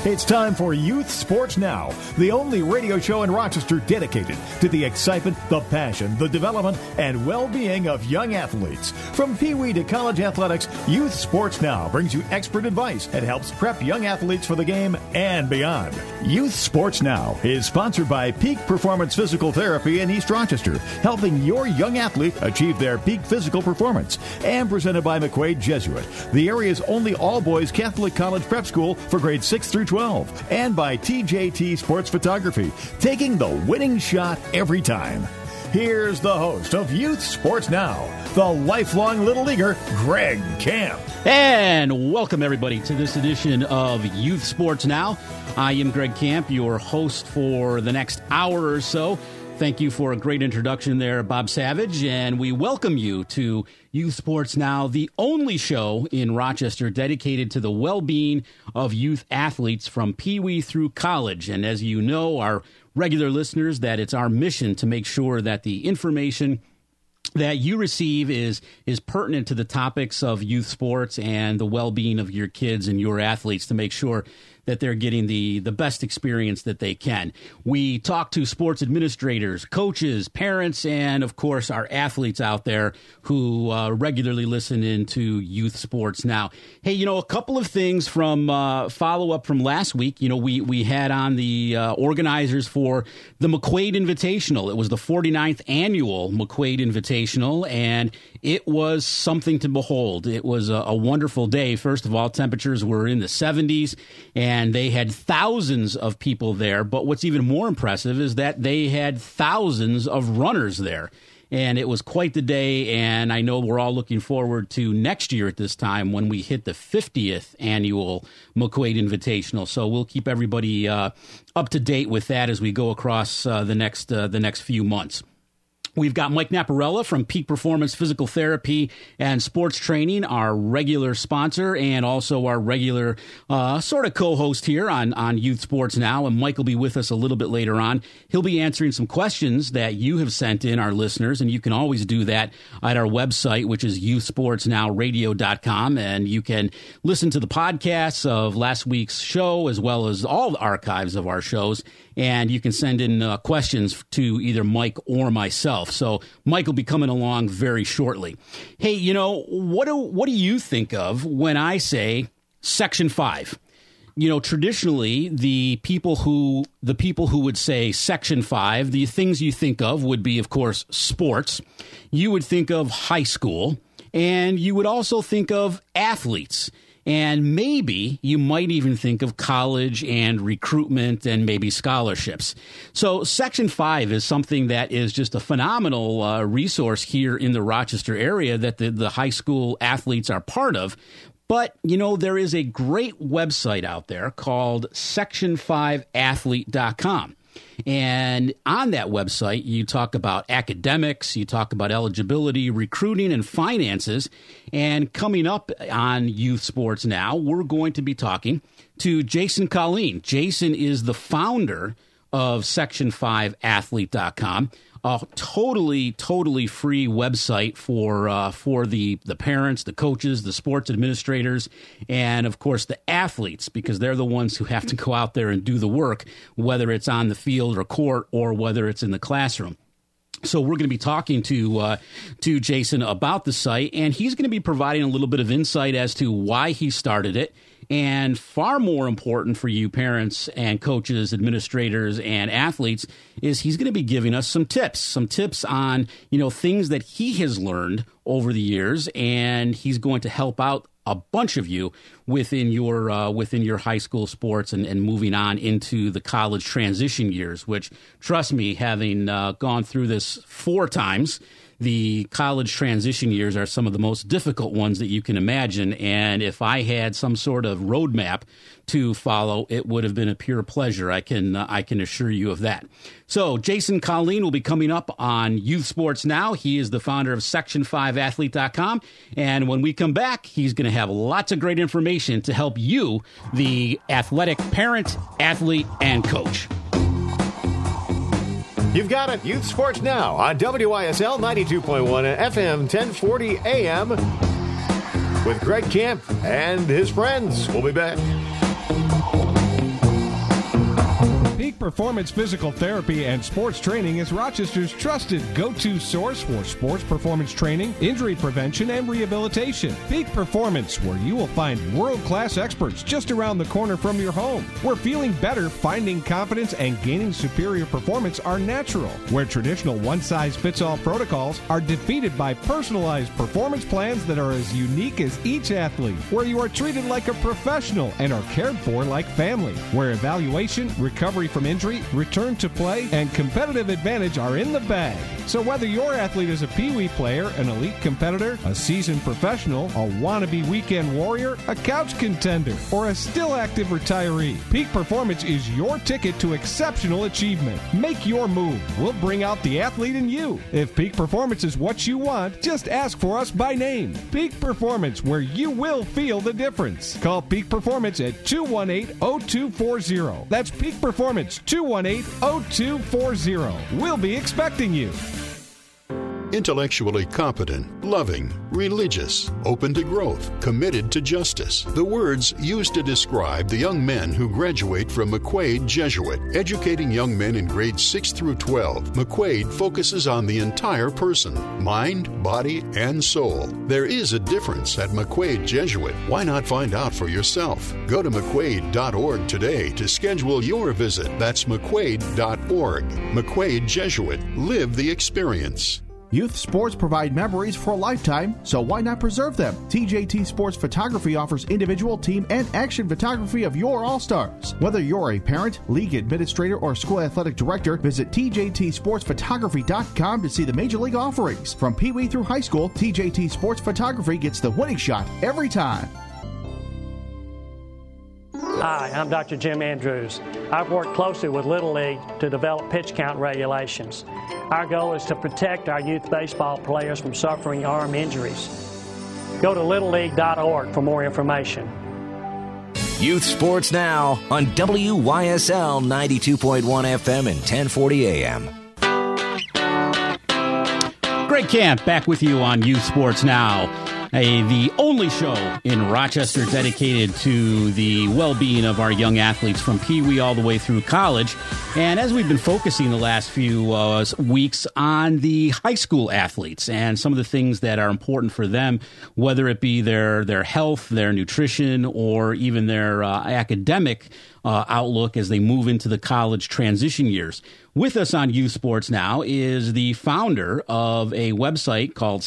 It's time for Youth Sports Now, the only radio show in Rochester dedicated to the excitement, the passion, the development, and well-being of young athletes. From Pee Wee to college athletics, Youth Sports Now brings you expert advice and helps prep young athletes for the game and beyond. Youth Sports Now is sponsored by Peak Performance Physical Therapy in East Rochester, helping your young athlete achieve their peak physical performance, and presented by McQuaid Jesuit, the area's only all-boys Catholic college prep school for grades 6 through 12, and by TJT Sports Photography, taking the winning shot every time. Here's the host of Youth Sports Now, the lifelong Little Leaguer, Greg Camp. And welcome, everybody, to this edition of Youth Sports Now. I am Greg Camp, your host for the next hour or so. Thank you for a great introduction there, Bob Savage, and we welcome you to Youth Sports Now, the only show in Rochester dedicated to the well-being of youth athletes from Pee Wee through college. And as you know, our regular listeners, that it's our mission to make sure that the information that you receive is pertinent to the topics of youth sports and the well-being of your kids and your athletes, to make sure that they're getting the best experience that they can. We talk to sports administrators, coaches, parents, and, of course, our athletes out there who regularly listen into Youth Sports Now. Hey, a couple of things from follow-up from last week. We had on the organizers for the McQuaid Invitational. It was the 49th annual McQuaid Invitational, and it was something to behold. It was a wonderful day. First of all, temperatures were in the 70s, and they had thousands of people there. But what's even more impressive is that they had thousands of runners there. And it was quite the day, and I know we're all looking forward to next year at this time when we hit the 50th annual McQuaid Invitational. So we'll keep everybody up to date with that as we go across the next few months. We've got Mike Naparella from Peak Performance Physical Therapy and Sports Training, our regular sponsor, and also our regular sort of co-host here on Youth Sports Now. And Mike will be with us a little bit later on. He'll be answering some questions that you have sent in, our listeners, and you can always do that at our website, which is youthsportsnowradio.com. And you can listen to the podcasts of last week's show as well as all the archives of our shows. And you can send in questions to either Mike or myself. So Mike will be coming along very shortly. Hey, what do you think of when I say Section 5? Traditionally, the people who would say Section 5, the things you think of would be, of course, sports. You would think of high school, and you would also think of athletes. And maybe you might even think of college and recruitment and maybe scholarships. So Section 5 is something that is just a phenomenal resource here in the Rochester area that the high school athletes are part of. But, there is a great website out there called section5athlete.com. And on that website, you talk about academics, you talk about eligibility, recruiting, and finances. And coming up on Youth Sports Now, we're going to be talking to Jason Colleen. Jason is the founder of section5athlete.com, a totally free website for the parents, the coaches, the sports administrators, and, of course, the athletes, because they're the ones who have to go out there and do the work, whether it's on the field or court or whether it's in the classroom. So we're going to be talking to Jason about the site, and he's going to be providing a little bit of insight as to why he started it. And far more important for you parents and coaches, administrators, and athletes is he's going to be giving us some tips on, things that he has learned over the years, and he's going to help out a bunch of you within your high school sports and moving on into the college transition years, which, trust me, having gone through this 4 times, the college transition years are some of the most difficult ones that you can imagine. And if I had some sort of roadmap to follow, it would have been a pure pleasure. I can assure you of that. So Jason Colleen will be coming up on Youth Sports Now. He is the founder of section5athlete.com. And when we come back, he's going to have lots of great information to help you, the athletic parent, athlete, and coach. You've got it. Youth Sports Now on WISL 92.1 and FM 1040 AM with Greg Camp and his friends. We'll be back. Performance Physical Therapy and Sports Training is Rochester's trusted go-to source for sports performance training, injury prevention, and rehabilitation. Peak Performance, where you will find world-class experts just around the corner from your home. Where feeling better, finding confidence, and gaining superior performance are natural. Where traditional one-size-fits-all protocols are defeated by personalized performance plans that are as unique as each athlete. Where you are treated like a professional and are cared for like family. Where evaluation, recovery from injury, return to play, and competitive advantage are in the bag. So whether your athlete is a Pee-wee player, an elite competitor, a seasoned professional, a wannabe weekend warrior, a couch contender, or a still active retiree, Peak Performance is your ticket to exceptional achievement. Make your move. We'll bring out the athlete in you. If Peak Performance is what you want, just ask for us by name. Peak Performance, where you will feel the difference. Call Peak Performance at 218-0240. That's Peak Performance, 218-0240. We'll be expecting you. Intellectually competent, loving, religious, open to growth, committed to justice. The words used to describe the young men who graduate from McQuaid Jesuit. Educating young men in grades 6 through 12, McQuaid focuses on the entire person, mind, body, and soul. There is a difference at McQuaid Jesuit. Why not find out for yourself? Go to McQuaid.org today to schedule your visit. That's McQuaid.org. McQuaid Jesuit. Live the experience. Youth sports provide memories for a lifetime, so why not preserve them? TJT Sports Photography offers individual, team, and action photography of your all-stars. Whether you're a parent, league administrator, or school athletic director, visit TJTSportsPhotography.com to see the major league offerings. From Pee Wee through high school, TJT Sports Photography gets the winning shot every time. Hi, I'm Dr. Jim Andrews. I've worked closely with Little League to develop pitch count regulations. Our goal is to protect our youth baseball players from suffering arm injuries. Go to littleleague.org for more information. Youth Sports Now on WYSL 92.1 FM and 1040 AM. Greg Camp back with you on Youth Sports Now. The only show in Rochester dedicated to the well-being of our young athletes from Pee Wee all the way through college. And as we've been focusing the last few weeks on the high school athletes and some of the things that are important for them, whether it be their health, their nutrition, or even their academic outlook as they move into the college transition years. With us on Youth Sports Now is the founder of a website called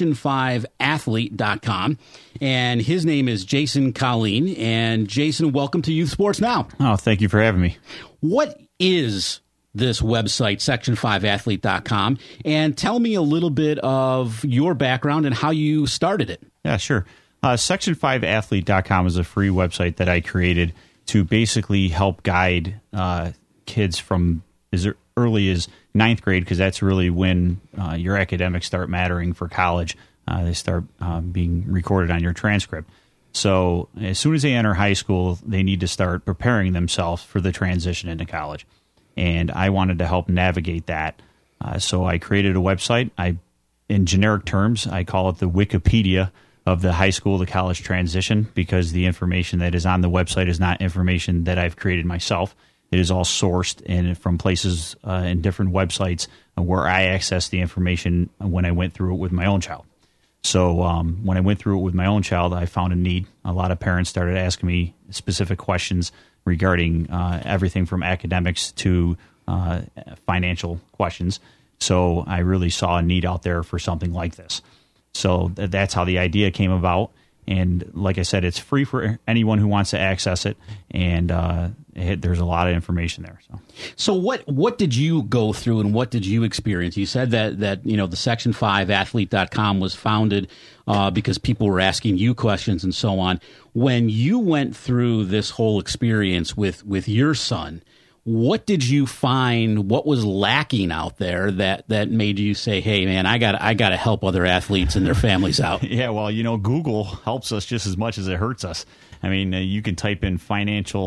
Section5Athlete.com, and his name is Jason Colleen. And Jason, welcome to Youth Sports Now. Oh, thank you for having me. What is this website, Section5Athlete.com? And tell me a little bit of your background and how you started it. Yeah, sure. Section5Athlete.com is a free website that I created to basically help guide kids from as early as ninth grade, because that's really when your academics start mattering for college. They start being recorded on your transcript. So as soon as they enter high school, they need to start preparing themselves for the transition into college. And I wanted to help navigate that. So I created a website. In generic terms, I call it the Wikipedia of the high school to college transition, because the information that is on the website is not information that I've created myself. It is all sourced from places in different websites where I access the information when I went through it with my own child. So when I went through it with my own child, I found a need. A lot of parents started asking me specific questions regarding everything from academics to financial questions. So I really saw a need out there for something like this. So that's how the idea came about. And like I said, it's free for anyone who wants to access it, and there's a lot of information there. So what did you go through and what did you experience? You said that the Section5Athlete.com was founded because people were asking you questions and so on. When you went through this whole experience with your son, what did you find? What was lacking out there that made you say, "Hey, man, I got to help other athletes and their families out"? Yeah, well, Google helps us just as much as it hurts us. I mean, you can type in financial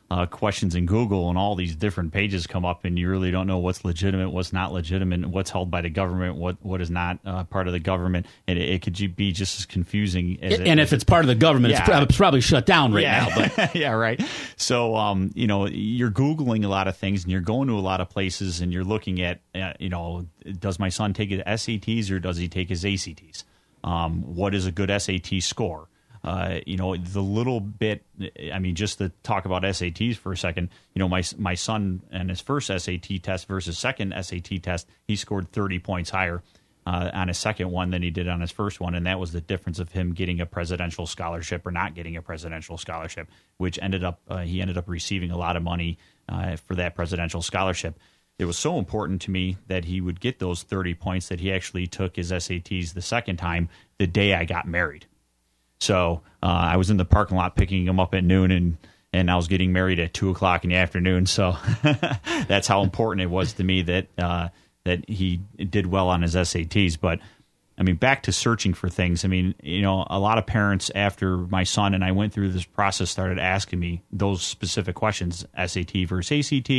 questions in Google, and all these different pages come up, and you really don't know what's legitimate, what's not legitimate, what's held by the government, what is not part of the government, and it could be just as confusing as if it's part of the government, it's probably shut down now. But yeah, right. So you're Googling a lot of things, and you're going to a lot of places, and you're looking at does my son take his SATs or does he take his ACTs? What is a good SAT score? The little bit, just to talk about SATs for a second, my son and his first SAT test versus second SAT test, he scored 30 points higher on his second one than he did on his first one. And that was the difference of him getting a presidential scholarship or not getting a presidential scholarship, which he ended up receiving a lot of money for that presidential scholarship. It was so important to me that he would get those 30 points that he actually took his SATs the second time the day I got married. So I was in the parking lot picking him up at noon, and I was getting married at 2:00 in the afternoon. So that's how important it was to me that he did well on his SATs. But back to searching for things. A lot of parents, after my son and I went through this process, started asking me those specific questions: SAT versus ACT.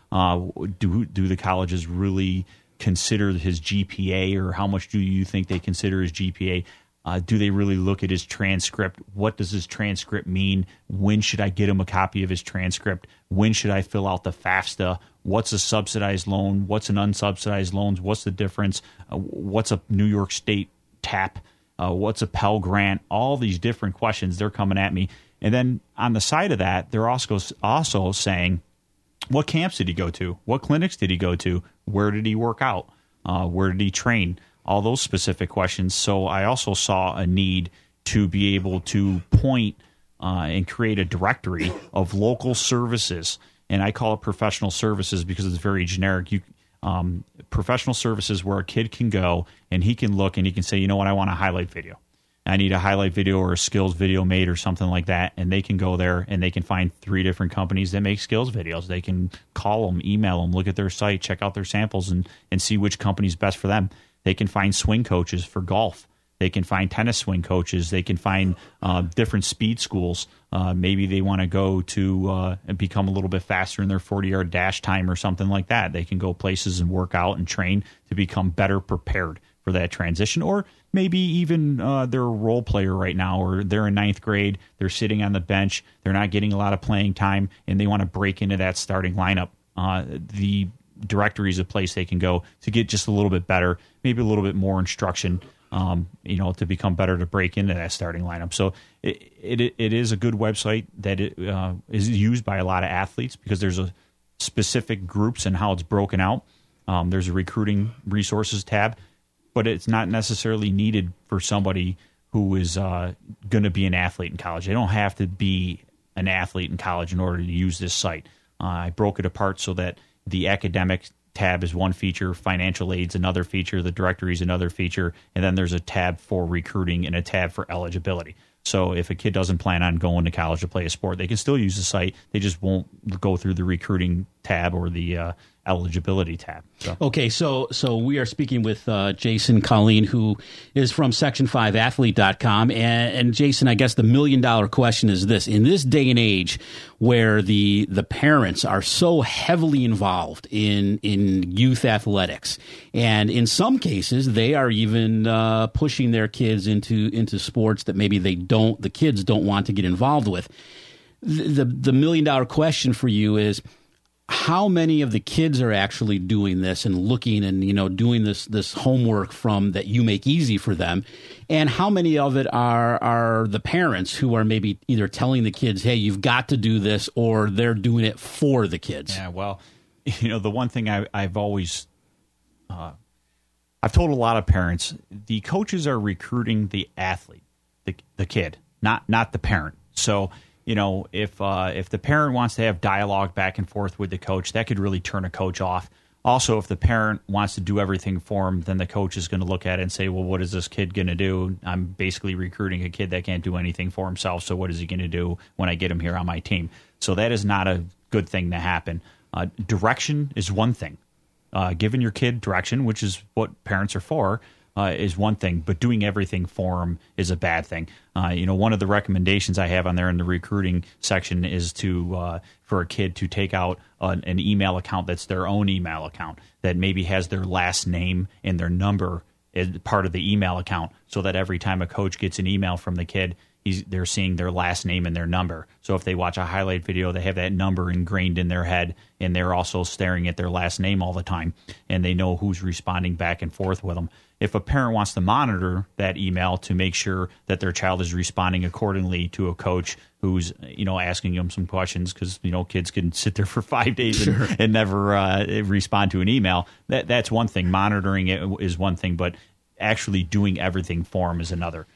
Do the colleges really consider his GPA, or how much do you think they consider his GPA? Do they really look at his transcript? What does his transcript mean? When should I get him a copy of his transcript? When should I fill out the FAFSA? What's a subsidized loan? What's an unsubsidized loan? What's the difference? What's a New York State TAP? What's a Pell Grant? All these different questions, they're coming at me. And then on the side of that, they're also saying, what camps did he go to? What clinics did he go to? Where did he work out? Where did he train? All those specific questions. So I also saw a need to be able to point and create a directory of local services. And I call it professional services because it's very generic. Professional services where a kid can go and he can look and he can say, I want a highlight video. I need a highlight video or a skills video made or something like that. And they can go there and they can find 3 different companies that make skills videos. They can call them, email them, look at their site, check out their samples, and see which company's best for them. They can find swing coaches for golf. They can find tennis swing coaches. They can find different speed schools. Maybe they want to go to and become a little bit faster in their 40-yard dash time or something like that. They can go places and work out and train to become better prepared for that transition. Or maybe even they're a role player right now, or they're in 9th grade. They're sitting on the bench. They're not getting a lot of playing time, and they want to break into that starting lineup. The directory is a place they can go to get just a little bit better, maybe a little bit more instruction, to become better, to break into that starting lineup. So it is a good website that is used by a lot of athletes because there's a specific groups and how it's broken out. There's a recruiting resources tab, but it's not necessarily needed for somebody who is going to be an athlete in college. They don't have to be an athlete in college in order to use this site. I broke it apart so that the academic tab is one feature, financial aid's another feature, the directory is another feature, and then there's a tab for recruiting and a tab for eligibility. So if a kid doesn't plan on going to college to play a sport, they can still use the site. They just won't go through the recruiting tab or the eligibility tab. So. Okay, so we are speaking with Jason Colleen, who is from Section5Athlete.com. And Jason, I guess the $1 million question is this. In this day and age where the parents are so heavily involved in youth athletics, and in some cases they are even pushing their kids into sports that maybe the kids don't want to get involved with. The $1 million question for you is, how many of the kids are actually doing this and looking and doing this homework from that you make easy for them, and how many of it are the parents who are maybe either telling the kids, hey, you've got to do this, or they're doing it for the kids? Yeah, well, the one thing I've always I've told a lot of parents, the coaches are recruiting the athlete, the kid, not the parent. So if the parent wants to have dialogue back and forth with the coach, that could really turn a coach off. Also, if the parent wants to do everything for him, then the coach is going to look at it and say, well, what is this kid going to do? I'm basically recruiting a kid that can't do anything for himself, so what is he going to do when I get him here on my team? So that is not a good thing to happen. Direction is one thing. Giving your kid direction, which is what parents are for, is one thing, but doing everything for them is a bad thing. One of the recommendations I have on there in the recruiting section is to for a kid to take out an email account that's their own email account that maybe has their last name and their number as part of the email account, so that every time a coach gets an email from the kid, they're seeing their last name and their number. So if they watch a highlight video, they have that number ingrained in their head, and they're also staring at their last name all the time, and they know who's responding back and forth with them. If a parent wants to monitor that email to make sure that their child is responding accordingly to a coach who's asking them some questions, because kids can sit there for 5 days and never respond to an email, that's one thing. Monitoring it is one thing, but actually doing everything for them is another.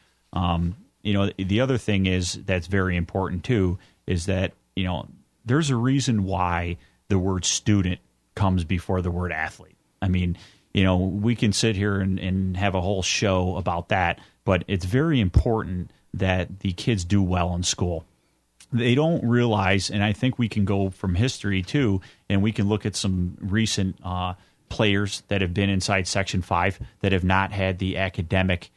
The other thing is that's very important too is that there's a reason why the word student comes before the word athlete. I mean, we can sit here and have a whole show about that, but it's very important that the kids do well in school. They don't realize, and I think we can go from history too, and we can look at some recent players that have been inside Section 5 that have not had the academic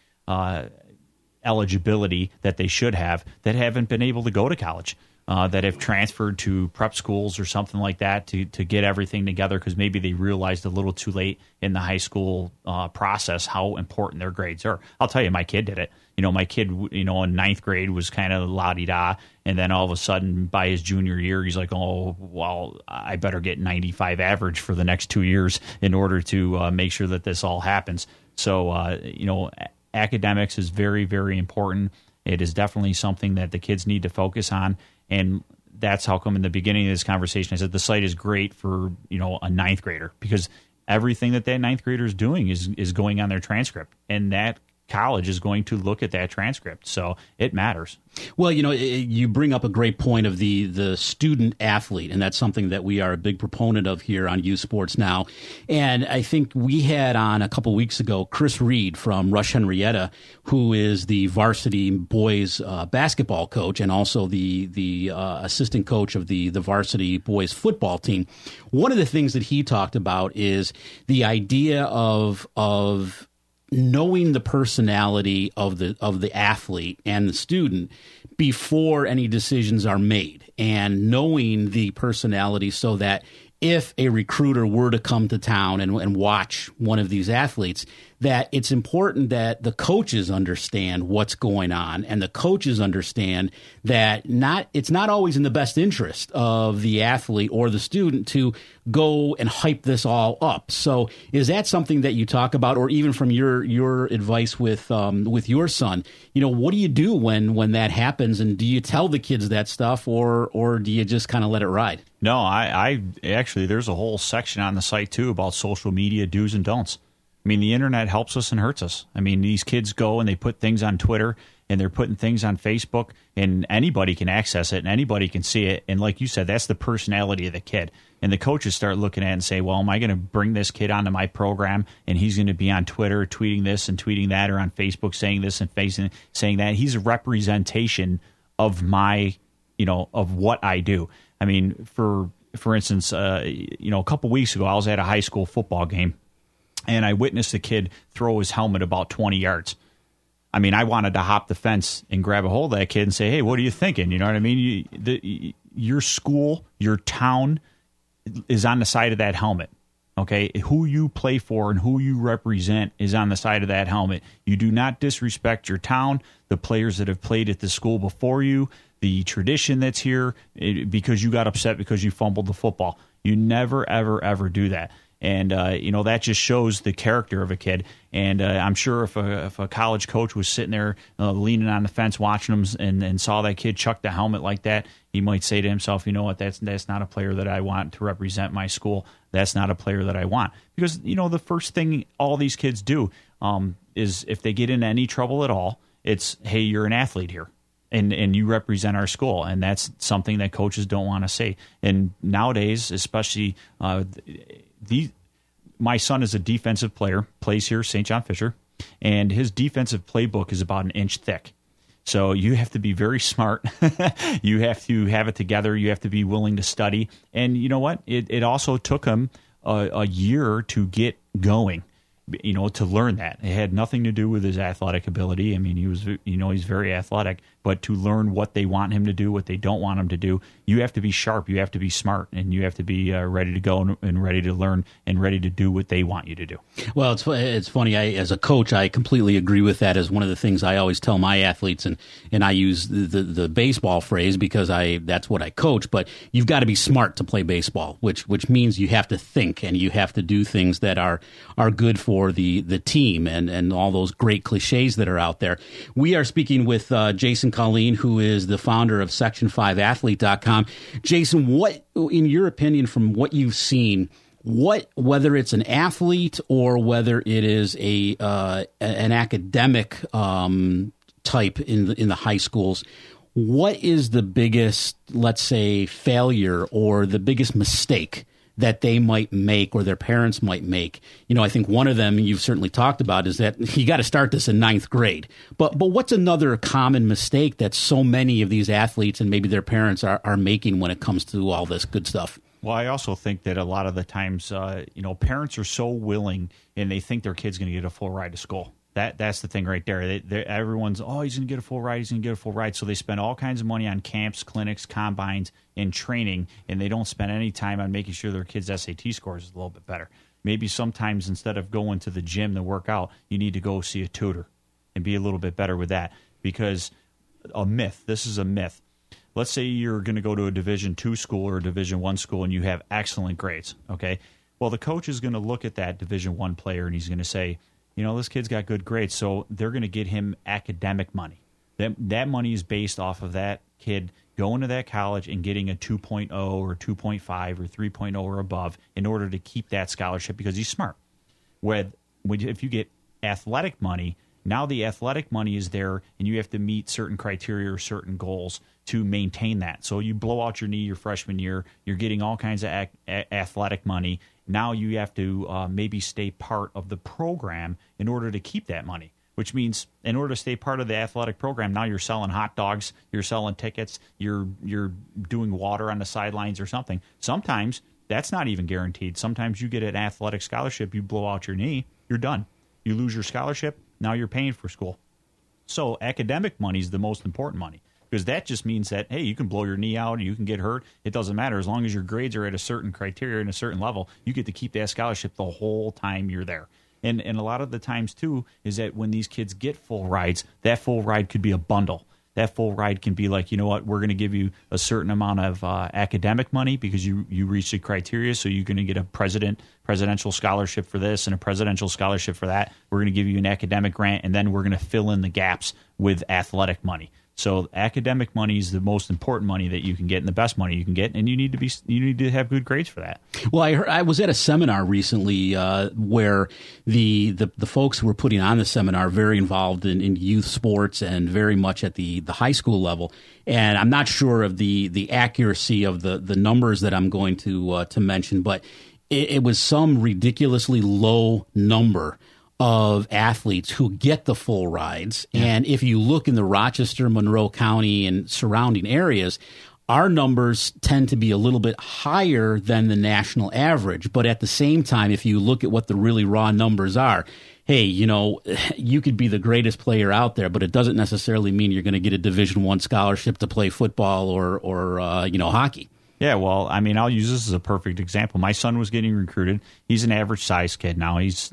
eligibility that they should have, that haven't been able to go to college, that have transferred to prep schools or something like that to get everything together because maybe they realized a little too late in the high school process how important their grades are. I'll tell you, my kid did it. My kid, in ninth grade was kind of la-di-da, and then all of a sudden by his junior year, he's like, oh, well, I better get 95 average for the next 2 years in order to make sure that this all happens. So, academics is very, very important. It is definitely something that the kids need to focus on, and that's how come in the beginning of this conversation I said the site is great for a ninth grader, because everything that ninth grader is doing is going on their transcript, and that college is going to look at that transcript, so it matters. Well, you bring up a great point of the student athlete, and that's something that we are a big proponent of here on Youth Sports Now. And I think we had on a couple weeks ago Chris Reed from Rush Henrietta, who is the varsity boys basketball coach and also the assistant coach of the varsity boys football team. One of the things that he talked about is the idea of knowing the personality of the athlete and the student before any decisions are made, and knowing the personality so that if a recruiter were to come to town and watch one of these athletes, that it's important that the coaches understand what's going on, and the coaches understand that it's not always in the best interest of the athlete or the student to go and hype this all up. So is that something that you talk about, or even from your advice with your son? What do you do when that happens, and do you tell the kids that stuff, or do you just kind of let it ride? No, I actually, there's a whole section on the site too about social media do's and don'ts. I mean, the internet helps us and hurts us. I mean, these kids go and they put things on Twitter and they're putting things on Facebook, and anybody can access it and anybody can see it. And like you said, that's the personality of the kid. And the coaches start looking at it and say, well, am I going to bring this kid onto my program and he's going to be on Twitter tweeting this and tweeting that, or on Facebook saying this and saying that? He's a representation of my, of what I do. I mean, for instance, a couple weeks ago, I was at a high school football game, and I witnessed a kid throw his helmet about 20 yards. I mean, I wanted to hop the fence and grab a hold of that kid and say, hey, what are you thinking? You know what I mean? Your school, your town is on the side of that helmet, okay? Who you play for and who you represent is on the side of that helmet. You do not disrespect your town, the players that have played at the school before you, the tradition that's here, because you got upset because you fumbled the football. You never, ever, ever do that. And, that just shows the character of a kid. And I'm sure if a college coach was sitting there leaning on the fence watching him and saw that kid chuck the helmet like that, he might say to himself, you know what, that's not a player that I want to represent my school. That's not a player that I want. Because, the first thing all these kids do is if they get into any trouble at all, it's, hey, you're an athlete here. And you represent our school, and that's something that coaches don't want to say. And nowadays, especially, my son is a defensive player, plays here, St. John Fisher, and his defensive playbook is about an inch thick. So you have to be very smart. You have to have it together. You have to be willing to study. And you know what? It also took him a year to get going. to learn that. It had nothing to do with his athletic ability. I mean, he's very athletic, but to learn what they want him to do, what they don't want him to do, you have to be sharp, you have to be smart, and you have to be ready to go and ready to learn and ready to do what they want you to do. Well, it's funny. As a coach, I completely agree with that. As one of the things I always tell my athletes, and I use the baseball phrase because that's what I coach. But you've got to be smart to play baseball, which means you have to think and you have to do things that are good for the team and all those great cliches that are out there. We are speaking with Jason Colleen, who is the founder of Section5Athlete.com. Jason, what, in your opinion, from what you've seen, whether it's an athlete or whether it is an academic type in the high schools, what is the biggest, let's say, failure or the biggest mistake that they might make or their parents might make? I think one of them you've certainly talked about is that you got to start this in 9th grade. But what's another common mistake that so many of these athletes and maybe their parents are making when it comes to all this good stuff? Well, I also think that a lot of the times, parents are so willing and they think their kid's going to get a full ride to school. That's the thing right there. Everyone's, he's going to get a full ride, he's going to get a full ride. So they spend all kinds of money on camps, clinics, combines, and training, and they don't spend any time on making sure their kids' SAT scores is a little bit better. Maybe sometimes instead of going to the gym to work out, you need to go see a tutor and be a little bit better with that. Because this is a myth. Let's say you're going to go to a Division II school or a Division I school and you have excellent grades, okay? Well, the coach is going to look at that Division I player and he's going to say, this kid's got good grades, so they're going to get him academic money. That money is based off of that kid going to that college and getting a 2.0 or 2.5 or 3.0 or above in order to keep that scholarship because he's smart. If you get athletic money, now the athletic money is there and you have to meet certain criteria or certain goals to maintain that. So you blow out your knee your freshman year, you're getting all kinds of athletic money. Now you have to maybe stay part of the program in order to keep that money, which means in order to stay part of the athletic program, now you're selling hot dogs, you're selling tickets, you're doing water on the sidelines or something. Sometimes that's not even guaranteed. Sometimes you get an athletic scholarship, you blow out your knee, you're done. You lose your scholarship, now you're paying for school. So academic money is the most important money. Because that just means that, hey, you can blow your knee out, you can get hurt. It doesn't matter. As long as your grades are at a certain criteria and a certain level, you get to keep that scholarship the whole time you're there. And a lot of the times, too, is that when these kids get full rides, that full ride could be a bundle. That full ride can be like, you know what, we're going to give you a certain amount of academic money because you reach the criteria, so you're going to get a presidential scholarship for this and a presidential scholarship for that. We're going to give you an academic grant, and then we're going to fill in the gaps with athletic money. So academic money is the most important money that you can get and the best money you can get, and you need to have good grades for that. Well, I was at a seminar recently where the folks who were putting on the seminar are very involved in youth sports and very much at the high school level. And I'm not sure of the accuracy of the numbers that I'm going to mention, but it was some ridiculously low number of athletes who get the full rides. Yeah. And if you look in the Rochester, Monroe County, and surrounding areas, our numbers tend to be a little bit higher than the national average. But at the same time, if you look at what the really raw numbers are, hey, you could be the greatest player out there, but it doesn't necessarily mean you're going to get a Division I scholarship to play football or hockey. Yeah, well, I mean, I'll use this as a perfect example. My son was getting recruited. He's an average size kid now. He's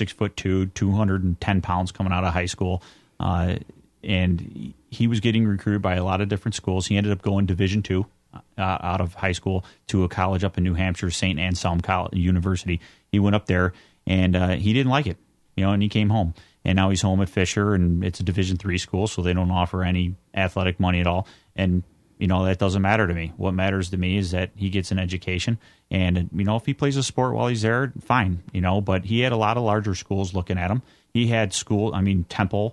6'2", 210 pounds coming out of high school, and he was getting recruited by a lot of different schools. He ended up going Division II out of high school to a college up in New Hampshire, St. Anselm University. He went up there and he didn't like it, and he came home. And now he's home at Fisher, and it's a Division III school, so they don't offer any athletic money at all. And that doesn't matter to me. What matters to me is that he gets an education. And, if he plays a sport while he's there, fine, but he had a lot of larger schools looking at him. He had Temple.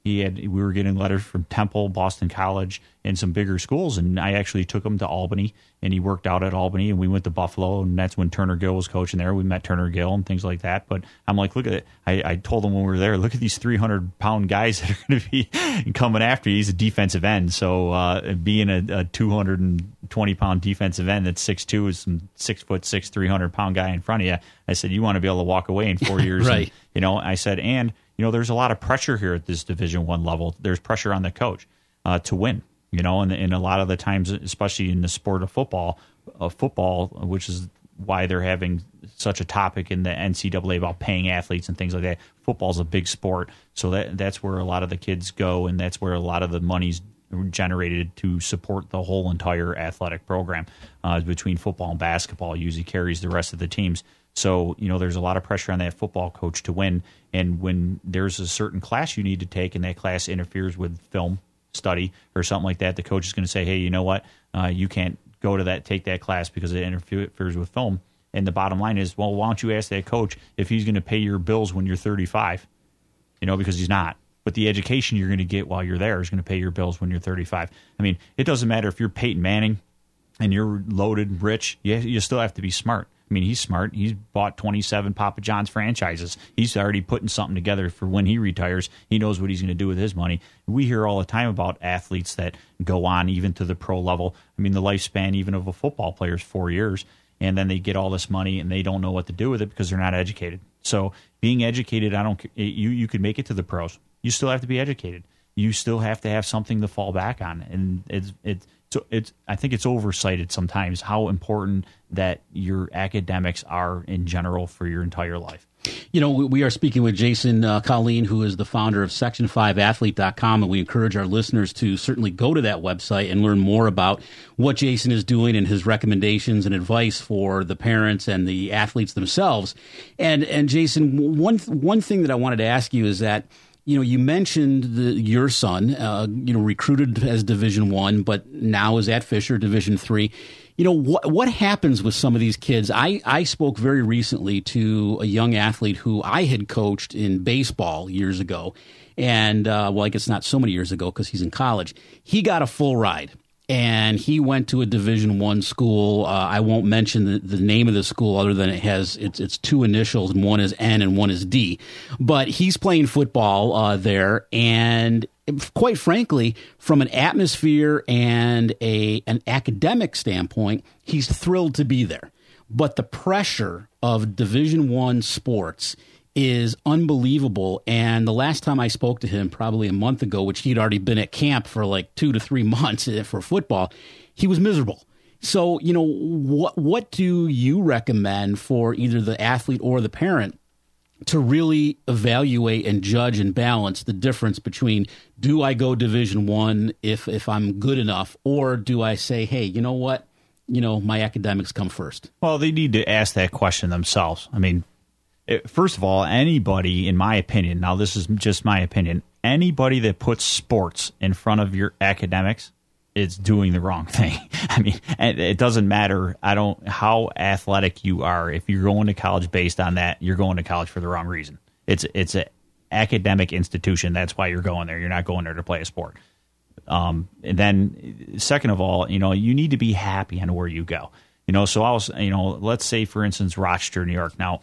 we were getting letters from Temple, Boston College, and some bigger schools, and I actually took him to Albany, and he worked out at Albany, and we went to Buffalo, and that's when Turner Gill was coaching there. We met Turner Gill and things like that. But I'm like, look at it. I told him when we were there, look at these 300-pound guys that are going to be coming after you. He's a defensive end, so being a 220-pound defensive end that's 6'2" is some 6'6", 300-pound guy in front of you. I said, you want to be able to walk away in 4 years. Right. And, I said, and there's a lot of pressure here at this Division I level. There's pressure on the coach to win. And a lot of the times, especially in the sport of football, which is why they're having such a topic in the NCAA about paying athletes and things like that. Football's a big sport, so that's where a lot of the kids go, and that's where a lot of the money's generated to support the whole entire athletic program. Between football and basketball, usually carries the rest of the teams. So, there's a lot of pressure on that football coach to win, and when there's a certain class you need to take, and that class interferes with film study or something like that, the coach is going to say, hey, you know what, you can't go to take that class because it interferes with film. And the bottom line is, well, why don't you ask that coach if he's going to pay your bills when you're 35? Because he's not. But the education you're going to get while you're there is going to pay your bills when you're 35. I mean, it doesn't matter if you're Peyton Manning and you're loaded, rich, you still have to be smart. I mean, he's smart. He's bought 27 Papa John's franchises. He's already putting something together for when he retires. He knows what he's going to do with his money. We hear all the time about athletes that go on even to the pro level. I mean, the lifespan even of a football player is 4 years, and then they get all this money and they don't know what to do with it because they're not educated. So being educated, you could make it to the pros. You still have to be educated. You still have to have something to fall back on, and I think it's oversighted sometimes how important that your academics are in general for your entire life. We are speaking with Jason Colleen, who is the founder of Section5Athlete.com, and we encourage our listeners to certainly go to that website and learn more about what Jason is doing and his recommendations and advice for the parents and the athletes themselves. And Jason, one thing that I wanted to ask you is that you mentioned your son, recruited as Division I, but now is at Fisher Division III. What happens with some of these kids? I spoke very recently to a young athlete who I had coached in baseball years ago, and I guess not so many years ago because he's in college. He got a full ride. And he went to a Division I school. I won't mention the name of the school other than it has its two initials, and one is N and one is D. But he's playing football there, and quite frankly, from an atmosphere and an academic standpoint, he's thrilled to be there. But the pressure of Division I sports is unbelievable. And the last time I spoke to him, probably a month ago, which he'd already been at camp for like 2 to 3 months for football, he was miserable. So, what do you recommend for either the athlete or the parent to really evaluate and judge and balance the difference between, do I go Division I if I'm good enough, or do I say, hey, you know what, my academics come first? Well, they need to ask that question themselves. I mean, first of all, anybody, in my opinion, now this is just my opinion, anybody that puts sports in front of your academics is doing the wrong thing. I mean, it doesn't matter how athletic you are. If you're going to college based on that, you're going to college for the wrong reason. It's an academic institution. That's why you're going there. You're not going there to play a sport. And then second of all, you need to be happy on where you go. So I was, let's say, for instance, Rochester, New York. Now,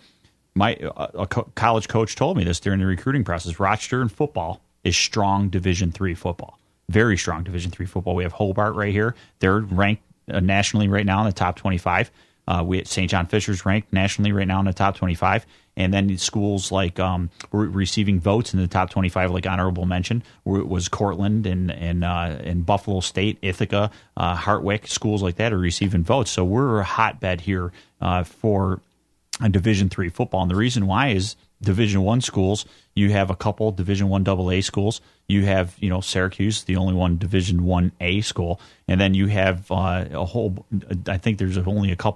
a college coach told me this during the recruiting process. Rochester in football is strong Division III football, very strong Division III football. We have Hobart right here. They're ranked nationally right now in the top 25. St. John Fisher's ranked nationally right now in the top 25. And then schools like receiving votes in the top 25, like honorable mention, was Cortland and Buffalo State, Ithaca, Hartwick. Schools like that are receiving votes. So we're a hotbed here for a Division III football. And the reason why is Division I schools, you have a couple Division I AA schools. You have, Syracuse, the only one Division I A school. And then you have a whole, I think there's only a couple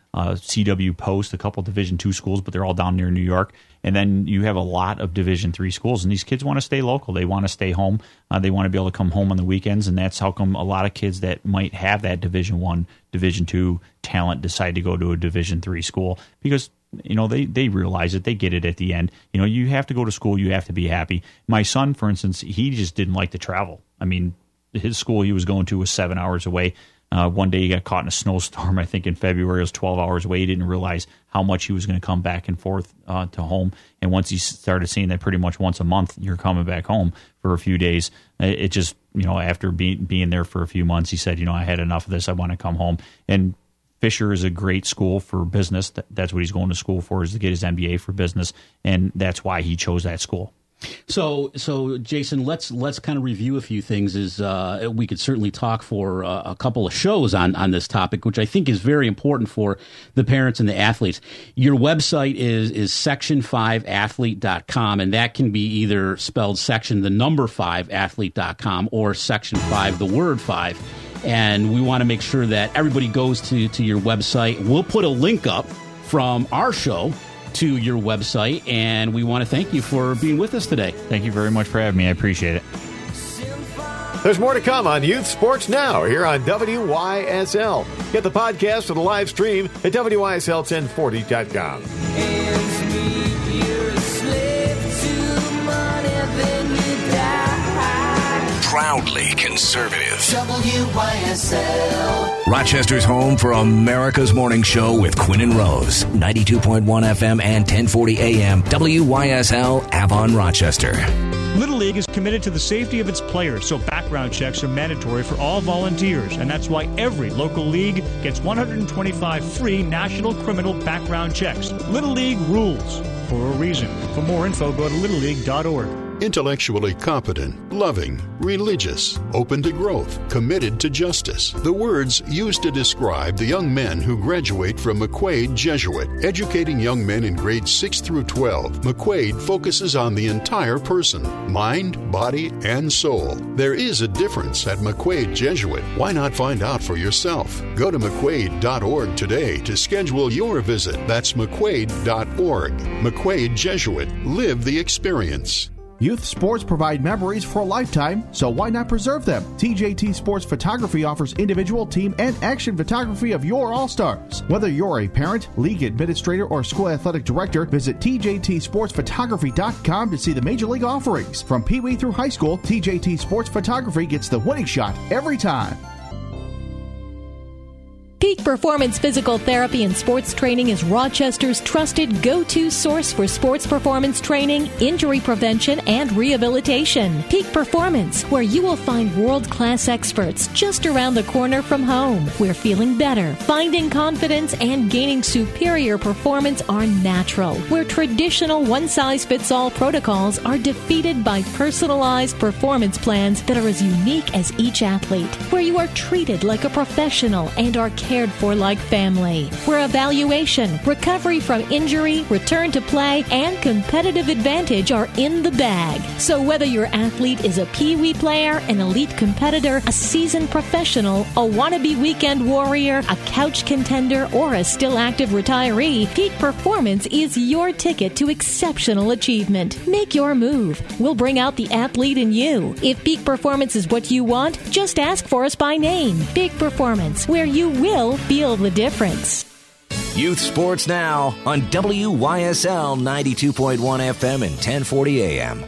CW Post, a couple Division II schools, but they're all down near New York. And then you have a lot of Division III schools, and these kids want to stay local. They want to stay home. They want to be able to come home on the weekends, and that's how come a lot of kids that might have that Division I, Division II talent decide to go to a Division III school because they realize it. They get it at the end. You have to go to school. You have to be happy. My son, for instance, he just didn't like to travel. I mean, his school he was going to was 7 hours away. One day he got caught in a snowstorm, I think in February. It was 12 hours away. He didn't realize how much he was going to come back and forth to home. And once he started seeing that pretty much once a month, you're coming back home for a few days, it just, after being there for a few months, he said, I had enough of this. I want to come home. And Fisher is a great school for business. That's what he's going to school for, is to get his MBA for business. And that's why he chose that school. So Jason, let's kind of review a few things. We could certainly talk for a couple of shows on this topic, which I think is very important for the parents and the athletes. Your website is section5athlete.com, and that can be either spelled section the number 5athlete.com or section 5 the word 5. And we want to make sure that everybody goes to your website. We'll put a link up from our show to your website, and we want to thank you for being with us today. Thank you very much for having me. I appreciate it. There's more to come on Youth Sports Now here on WYSL. Get the podcast or the live stream at WYSL1040.com. Proudly conservative. WYSL. Rochester's home for America's Morning Show with Quinn and Rose. 92.1 FM and 1040 AM. WYSL Avon Rochester. Little League is committed to the safety of its players, so background checks are mandatory for all volunteers, and that's why every local league gets 125 free national criminal background checks. Little League rules for a reason. For more info, go to littleleague.org. Intellectually competent, loving, religious, open to growth, committed to justice. The words used to describe the young men who graduate from McQuaid Jesuit. Educating young men in grades 6 through 12, McQuaid focuses on the entire person, mind, body, and soul. There is a difference at McQuaid Jesuit. Why not find out for yourself? Go to McQuaid.org today to schedule your visit. That's McQuaid.org. McQuaid Jesuit. Live the experience. Youth sports provide memories for a lifetime, so why not preserve them? TJT Sports Photography offers individual, team, and action photography of your All-Stars. Whether you're a parent, league administrator, or school athletic director, visit TJTSportsPhotography.com to see the major league offerings. From Pee Wee through high school, TJT Sports Photography gets the winning shot every time. Peak Performance Physical Therapy and Sports Training is Rochester's trusted go-to source for sports performance training, injury prevention, and rehabilitation. Peak Performance, where you will find world-class experts just around the corner from home, where feeling better, finding confidence, and gaining superior performance are natural, where traditional one-size-fits-all protocols are defeated by personalized performance plans that are as unique as each athlete, where you are treated like a professional and are cared for like family, where evaluation, recovery from injury, return to play, and competitive advantage are in the bag. So whether your athlete is a Pee Wee player, an elite competitor, a seasoned professional, a wannabe weekend warrior, a couch contender, or a still active retiree, Peak Performance is your ticket to exceptional achievement. Make your move. We'll bring out the athlete in you. If Peak Performance is what you want, just ask for us by name. Peak Performance, where you will feel the difference. Youth Sports Now on WYSL 92.1 FM and 1040 AM.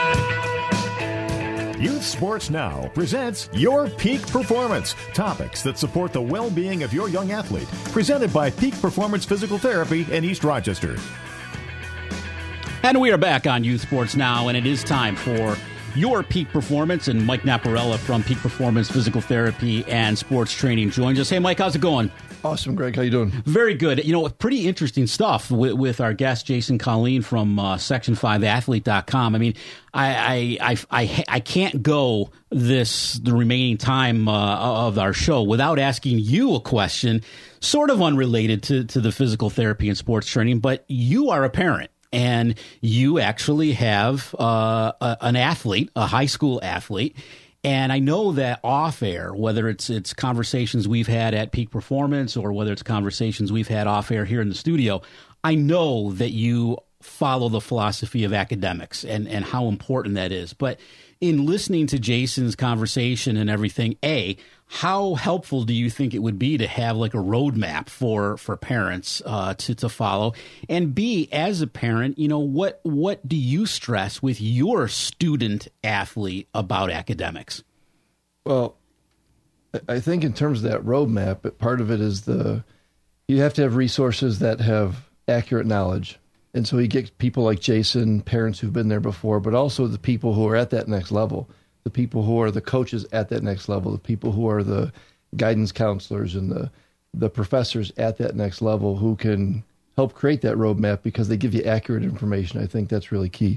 Youth Sports Now presents Your Peak Performance, topics that support the well-being of your young athlete. Presented by Peak Performance Physical Therapy in East Rochester. And we are back on Youth Sports Now, and it is time for Your Peak Performance, and Mike Naparella from Peak Performance Physical Therapy and Sports Training joins us. Hey, Mike, how's it going? Awesome, Greg. How you doing? Very good. Pretty interesting stuff with our guest, Jason Colleen from Section5Athlete.com. I mean, I can't go the remaining time of our show without asking you a question, sort of unrelated to the physical therapy and sports training, but you are a parent. And you actually have an athlete, a high school athlete, And I know that off air, whether it's conversations we've had at Peak Performance or whether it's conversations we've had off air here in the studio, I know that you follow the philosophy of academics and how important that is. But in listening to Jason's conversation and everything, how helpful do you think it would be to have like a roadmap for parents to follow? And B, as a parent, what do you stress with your student athlete about academics? Well, I think in terms of that roadmap, part of it is you have to have resources that have accurate knowledge. And so you get people like Jason, parents who've been there before, but also the people who are at that next level, the people who are the coaches at that next level, the people who are the guidance counselors and the professors at that next level who can help create that roadmap because they give you accurate information. I think that's really key.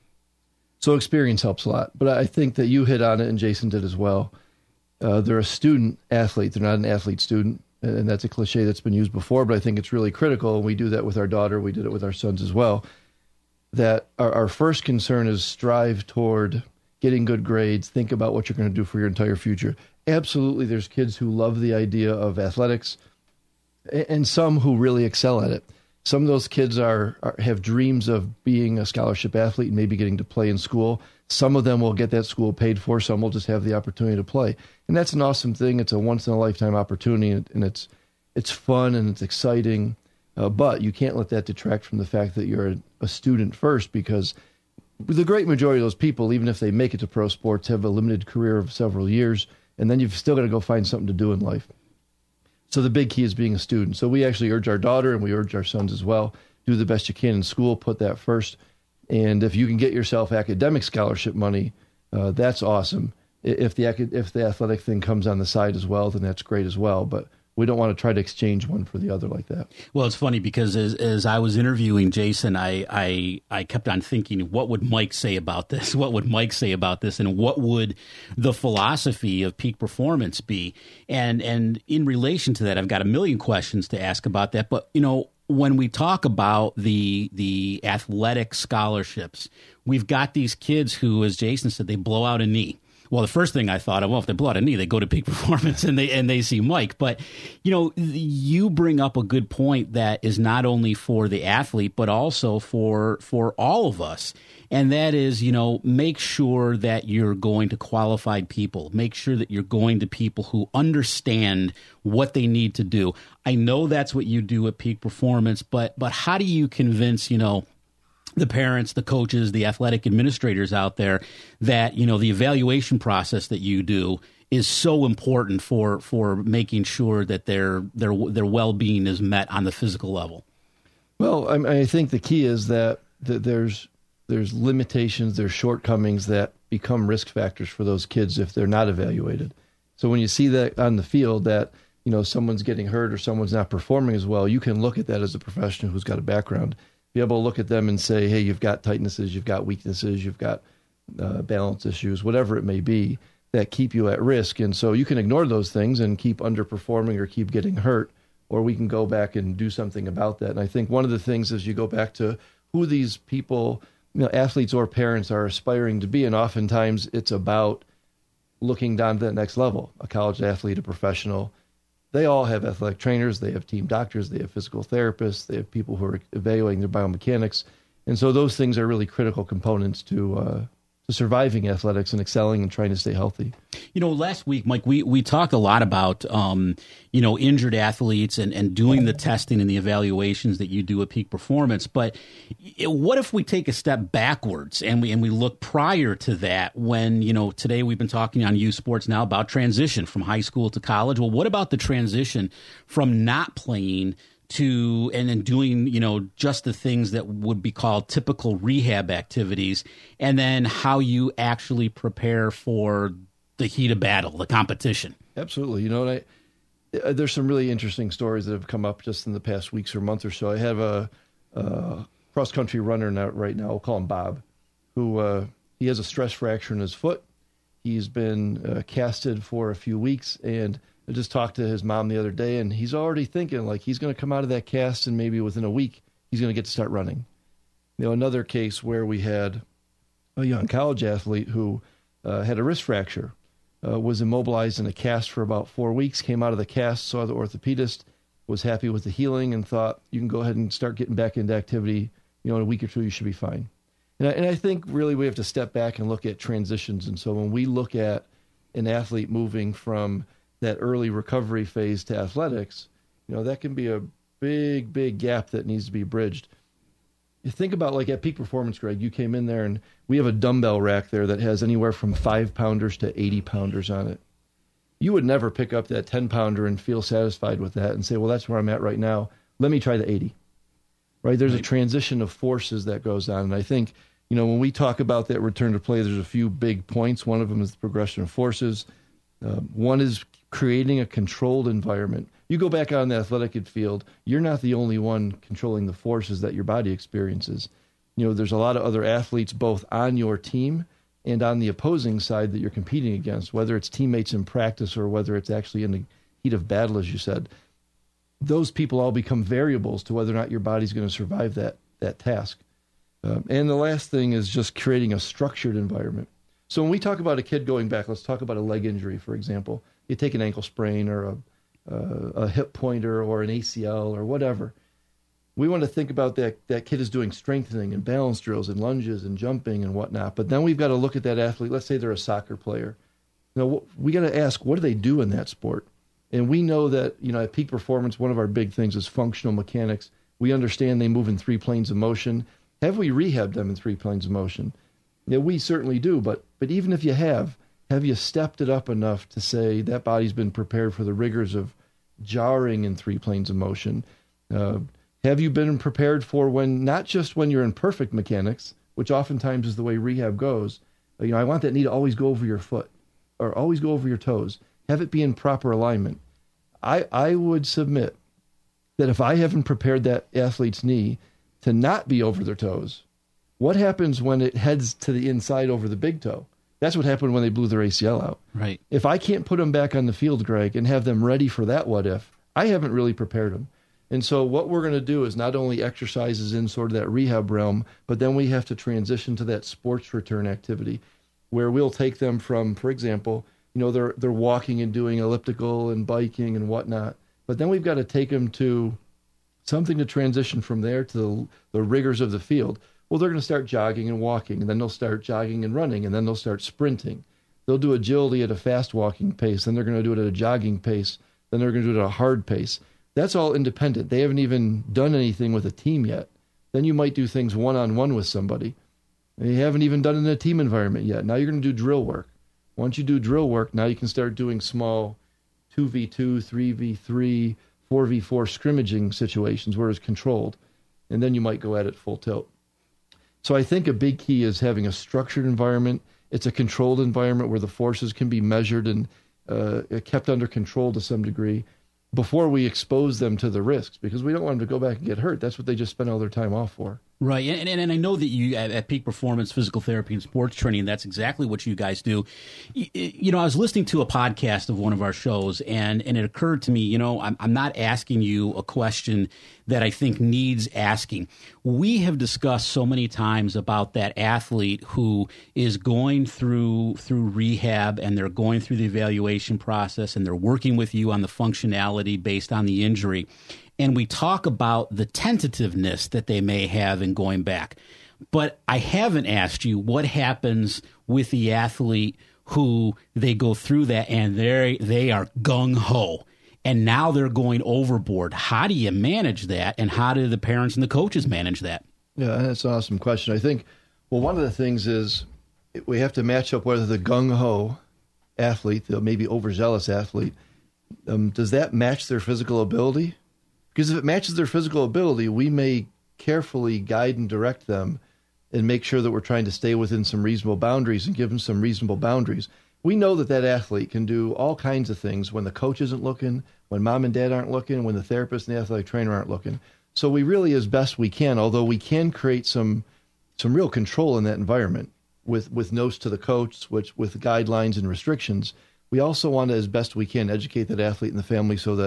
So experience helps a lot. But I think that you hit on it and Jason did as well. They're a student athlete. They're not an athlete student. And that's a cliche that's been used before, but I think it's really critical. And we do that with our daughter. We did it with our sons as well. That our first concern is strive toward getting good grades. Think about what you're going to do for your entire future. Absolutely, there's kids who love the idea of athletics and some who really excel at it. Some of those kids have dreams of being a scholarship athlete and maybe getting to play in school. Some of them will get that school paid for. Some will just have the opportunity to play. And that's an awesome thing. It's a once-in-a-lifetime opportunity, and it's fun and it's exciting. But you can't let that detract from the fact that you're a student first, because the great majority of those people, even if they make it to pro sports, have a limited career of several years, and then you've still got to go find something to do in life. So the big key is being a student. So we actually urge our daughter, and we urge our sons as well, do the best you can in school, put that first. And if you can get yourself academic scholarship money, that's awesome. If the athletic thing comes on the side as well, then that's great as well. But we don't want to try to exchange one for the other like that. Well, it's funny because as I was interviewing Jason, I kept on thinking, what would Mike say about this? What would Mike say about this? And what would the philosophy of Peak Performance be? And in relation to that, I've got a million questions to ask about that. But, when we talk about the athletic scholarships, we've got these kids who, as Jason said, they blow out a knee. Well, the first thing I thought of, if they blow out a knee, they go to Peak Performance and they see Mike. But, you bring up a good point that is not only for the athlete, but also for all of us. And that is, make sure that you're going to qualified people. Make sure that you're going to people who understand what they need to do. I know that's what you do at Peak Performance, but how do you convince, the parents, the coaches, the athletic administrators out there that, the evaluation process that you do is so important for making sure that their well-being is met on the physical level? Well, I think the key is that there's limitations, there's shortcomings that become risk factors for those kids if they're not evaluated. So when you see that on the field that, someone's getting hurt or someone's not performing as well, you can look at that as a professional who's got a background, be able to look at them and say, hey, you've got tightnesses, you've got weaknesses, you've got balance issues, whatever it may be, that keep you at risk. And so you can ignore those things and keep underperforming or keep getting hurt, or we can go back and do something about that. And I think one of the things is you go back to who these people, athletes or parents, are aspiring to be. And oftentimes it's about looking down to that next level, a college athlete, a professional. They all have athletic trainers, they have team doctors, they have physical therapists, they have people who are evaluating their biomechanics. And so those things are really critical components to surviving athletics and excelling and trying to stay healthy. Last week, Mike, we talked a lot about, injured athletes and doing the testing and the evaluations that you do at Peak Performance. But what if we take a step backwards and we look prior to that when, today we've been talking on Youth Sports Now about transition from high school to college. Well, what about the transition from not playing to and then doing, just the things that would be called typical rehab activities, and then how you actually prepare for the heat of battle, the competition? Absolutely. There's some really interesting stories that have come up just in the past weeks or month or so. I have a cross-country runner right now, we'll call him Bob, who he has a stress fracture in his foot. He's been casted for a few weeks, and I just talked to his mom the other day, and he's already thinking like he's going to come out of that cast and maybe within a week he's going to get to start running. Another case where we had a young college athlete who had a wrist fracture. was immobilized in a cast for about 4 weeks, came out of the cast, saw the orthopedist, was happy with the healing, and thought, you can go ahead and start getting back into activity. In a week or two, you should be fine. And I think really we have to step back and look at transitions. And so when we look at an athlete moving from that early recovery phase to athletics, that can be a big, big gap that needs to be bridged. You think about like at Peak Performance, Greg, you came in there and we have a dumbbell rack there that has anywhere from 5-pounders to 80-pounders on it. You would never pick up that 10-pounder and feel satisfied with that and say, well, that's where I'm at right now. Let me try the 80. Right? There's a transition of forces that goes on. And I think, when we talk about that return to play, there's a few big points. One of them is the progression of forces. One is creating a controlled environment. You go back out on the athletic field, you're not the only one controlling the forces that your body experiences. There's a lot of other athletes both on your team and on the opposing side that you're competing against, whether it's teammates in practice or whether it's actually in the heat of battle, as you said. Those people all become variables to whether or not your body's going to survive that task. And the last thing is just creating a structured environment. So when we talk about a kid going back, let's talk about a leg injury, for example. You take an ankle sprain or a hip pointer or an ACL or whatever. We want to think about that kid is doing strengthening and balance drills and lunges and jumping and whatnot. But then we've got to look at that athlete. Let's say they're a soccer player. We got to ask, what do they do in that sport? And we know that, at Peak Performance, one of our big things is functional mechanics. We understand they move in 3 planes of motion. Have we rehabbed them in 3 planes of motion? We certainly do. But even if you have you stepped it up enough to say that body's been prepared for the rigors of jarring in 3 planes of motion? Have you been prepared for not just when you're in perfect mechanics, which oftentimes is the way rehab goes. I want that knee to always go over your foot or always go over your toes. Have it be in proper alignment. I would submit that if I haven't prepared that athlete's knee to not be over their toes, what happens when it heads to the inside over the big toe? That's what happened when they blew their ACL out. Right. If I can't put them back on the field, Greg, and have them ready for that what if, I haven't really prepared them. And so what we're going to do is not only exercises in sort of that rehab realm, but then we have to transition to that sports return activity where we'll take them from, for example, they're walking and doing elliptical and biking and whatnot. But then we've got to take them to something to transition from there to the rigors of the field. Well, they're going to start jogging and walking, and then they'll start jogging and running, and then they'll start sprinting. They'll do agility at a fast walking pace, then they're going to do it at a jogging pace, then they're going to do it at a hard pace. That's all independent. They haven't even done anything with a team yet. Then you might do things one-on-one with somebody. And you haven't even done it in a team environment yet. Now you're going to do drill work. Once you do drill work, now you can start doing small 2v2, 3v3, 4v4 scrimmaging situations where it's controlled. And then you might go at it full tilt. So I think a big key is having a structured environment. It's a controlled environment where the forces can be measured and kept under control to some degree before we expose them to the risks, because we don't want them to go back and get hurt. That's what they just spent all their time off for. Right. And I know that you at Peak Performance Physical Therapy and Sports Training, that's exactly what you guys do. I was listening to a podcast of one of our shows, and it occurred to me, I'm not asking you a question that I think needs asking. We have discussed so many times about that athlete who is going through rehab, and they're going through the evaluation process, and they're working with you on the functionality based on the injury. And we talk about the tentativeness that they may have in going back. But I haven't asked you what happens with the athlete who they go through that and they are gung-ho. And now they're going overboard. How do you manage that? And how do the parents and the coaches manage that? Yeah, that's an awesome question. I think, one of the things is we have to match up whether the gung-ho athlete, the maybe overzealous athlete, does that match their physical ability? Because if it matches their physical ability, we may carefully guide and direct them and make sure that we're trying to stay within some reasonable boundaries and give them some reasonable boundaries. We know that athlete can do all kinds of things when the coach isn't looking, when mom and dad aren't looking, when the therapist and the athletic trainer aren't looking. So we really, as best we can, although we can create some real control in that environment with notes to the coach, with guidelines and restrictions, we also want to, as best we can, educate that athlete and the family so that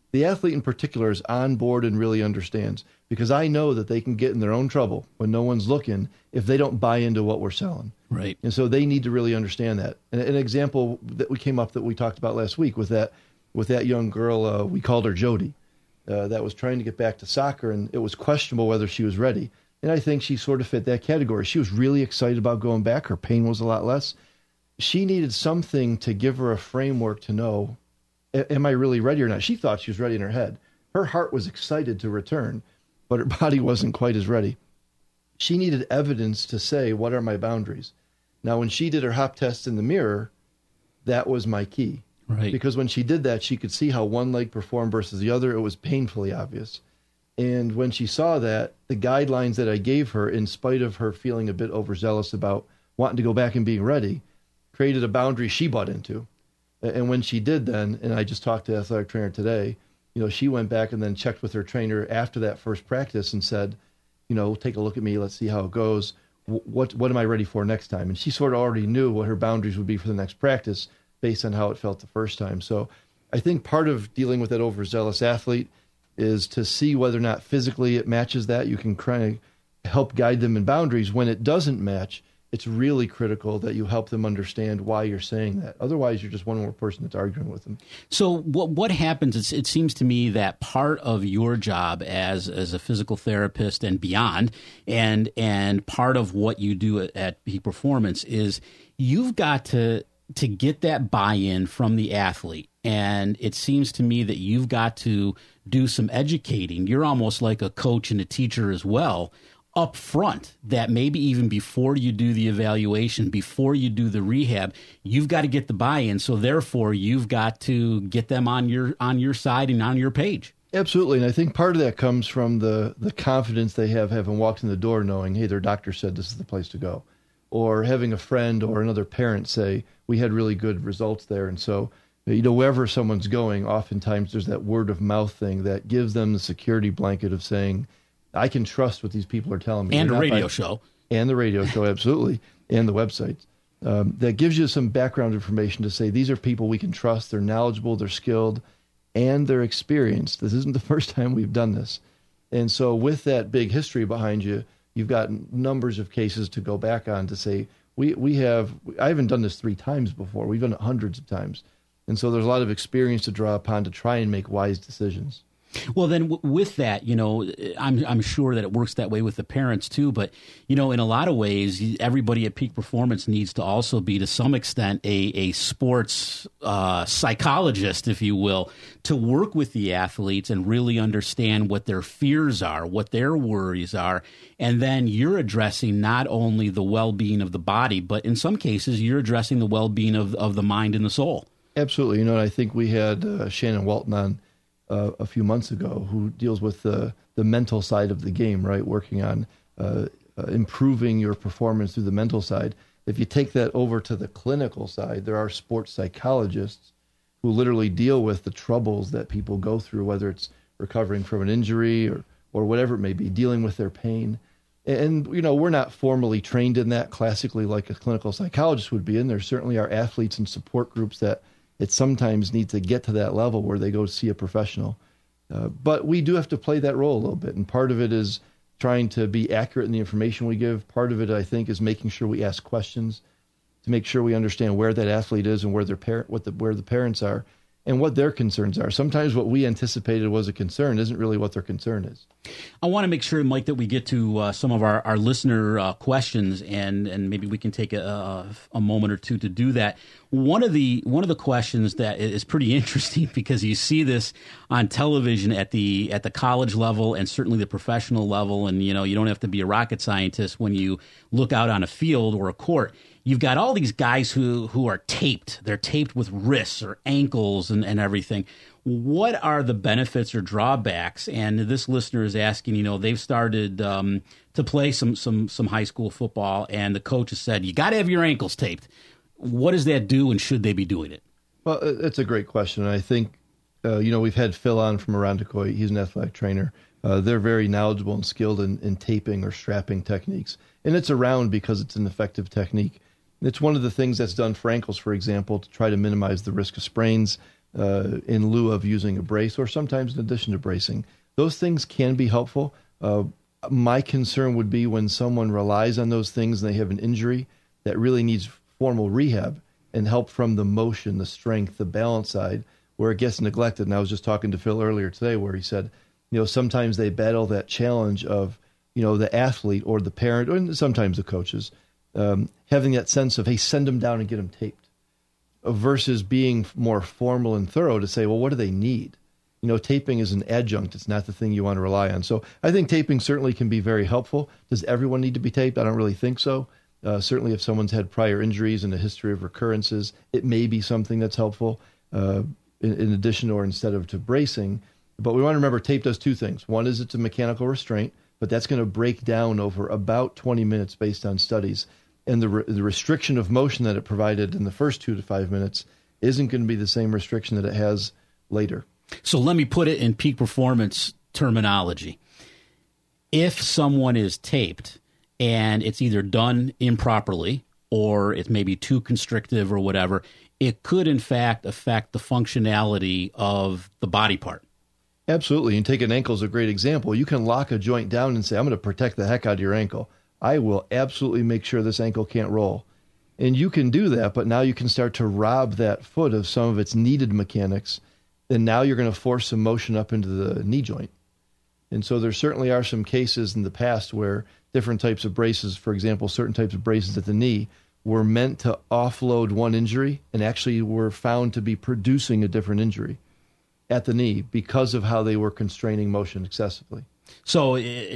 the athlete in particular is on board and really understands, because I know that they can get in their own trouble when no one's looking if they don't buy into what we're selling. Right. And so they need to really understand that. And an example that we talked about last week with that young girl, we called her Jody, that was trying to get back to soccer, and it was questionable whether she was ready. And I think she sort of fit that category. She was really excited about going back. Her pain was a lot less. She needed something to give her a framework to know, am I really ready or not? She thought she was ready in her head. Her heart was excited to return, but her body wasn't quite as ready. She needed evidence to say, what are my boundaries? Now, when she did her hop test in the mirror, that was my key. Right. Because when she did that, she could see how one leg performed versus the other. It was painfully obvious. And when she saw that, the guidelines that I gave her, in spite of her feeling a bit overzealous about wanting to go back and being ready, created a boundary she bought into. And when she did then, and I just talked to the athletic trainer today, she went back and then checked with her trainer after that first practice and said, take a look at me, let's see how it goes. What am I ready for next time? And she sort of already knew what her boundaries would be for the next practice based on how it felt the first time. So I think part of dealing with that overzealous athlete is to see whether or not physically it matches that. You can kind of help guide them in boundaries. When it doesn't match, it's really critical that you help them understand why you're saying that. Otherwise, you're just one more person that's arguing with them. So what happens, it seems to me that part of your job as a physical therapist and beyond, and part of what you do at Peak Performance is you've got to get that buy-in from the athlete. And it seems to me that you've got to do some educating. You're almost like a coach and a teacher as well, up front, that maybe even before you do the evaluation, before you do the rehab, you've got to get the buy-in. So therefore, you've got to get them on your side and on your page. Absolutely. And I think part of that comes from the confidence they have having walked in the door knowing, hey, their doctor said this is the place to go. Or having a friend or another parent say, we had really good results there. And so, wherever someone's going, oftentimes there's that word of mouth thing that gives them the security blanket of saying, I can trust what these people are telling me. And a radio show. And the radio show, absolutely. And the website. That gives you some background information to say, these are people we can trust. They're knowledgeable, they're skilled, and they're experienced. This isn't the first time we've done this. And so with that big history behind you, you've got numbers of cases to go back on to say, I haven't done this 3 times before. We've done it hundreds of times. And so there's a lot of experience to draw upon to try and make wise decisions. Well, then with that, I'm sure that it works that way with the parents too. But, in a lot of ways, everybody at Peak Performance needs to also be, to some extent, a sports psychologist, if you will, to work with the athletes and really understand what their fears are, what their worries are. And then you're addressing not only the well-being of the body, but in some cases, you're addressing the well-being of the mind and the soul. Absolutely. And I think we had Shannon Walton on a few months ago, who deals with the mental side of the game, right? Working on improving your performance through the mental side. If you take that over to the clinical side, there are sports psychologists who literally deal with the troubles that people go through, whether it's recovering from an injury or whatever it may be, dealing with their pain. And, we're not formally trained in that classically like a clinical psychologist would be, and there certainly are athletes and support groups that it sometimes needs to get to that level where they go see a professional. But we do have to play that role a little bit. And part of it is trying to be accurate in the information we give. Part of it, I think, is making sure we ask questions to make sure we understand where that athlete is and where where the parents are and what their concerns are. Sometimes what we anticipated was a concern isn't really what their concern is. I want to make sure, Mike, that we get to some of our listener questions, and maybe we can take a moment or two to do that. One of the questions that is pretty interesting, because you see this on television at the college level and certainly the professional level, and you don't have to be a rocket scientist when you look out on a field or a court. You've got all these guys who are taped. They're taped with wrists or ankles and everything. What are the benefits or drawbacks? And this listener is asking, they've started to play some high school football, and the coach has said, you got to have your ankles taped. What does that do, and should they be doing it? Well, it's a great question. And I think, we've had Phil on from Irondequoit. He's an athletic trainer. They're very knowledgeable and skilled in taping or strapping techniques. And it's around because it's an effective technique. It's one of the things that's done for ankles, for example, to try to minimize the risk of sprains. in lieu of using a brace, or sometimes in addition to bracing. Those things can be helpful. My concern would be when someone relies on those things and they have an injury that really needs formal rehab and help from the motion, the strength, the balance side, where it gets neglected. And I was just talking to Phil earlier today where he said, sometimes they battle that challenge of, the athlete or the parent, or sometimes the coaches, having that sense of, hey, send them down and get them taped, versus being more formal and thorough to say, well, what do they need? Taping is an adjunct. It's not the thing you want to rely on. So I think taping certainly can be very helpful. Does everyone need to be taped? I don't really think so. Certainly if someone's had prior injuries and a history of recurrences, it may be something that's helpful in addition or instead of to bracing. But we want to remember tape does two things. One is it's a mechanical restraint, but that's going to break down over about 20 minutes based on studies. And the restriction of motion that it provided in the first 2 to 5 minutes isn't going to be the same restriction that it has later. So let me put it in peak performance terminology. If someone is taped and it's either done improperly or it's maybe too constrictive or whatever, it could in fact affect the functionality of the body part. Absolutely. And take an ankle as a great example. You can lock a joint down and say, I'm going to protect the heck out of your ankle. I will absolutely make sure this ankle can't roll. And you can do that, but now you can start to rob that foot of some of its needed mechanics. And now you're going to force some motion up into the knee joint. And so there certainly are some cases in the past where different types of braces, for example, certain types of braces at the knee, were meant to offload one injury and actually were found to be producing a different injury at the knee because of how they were constraining motion excessively. So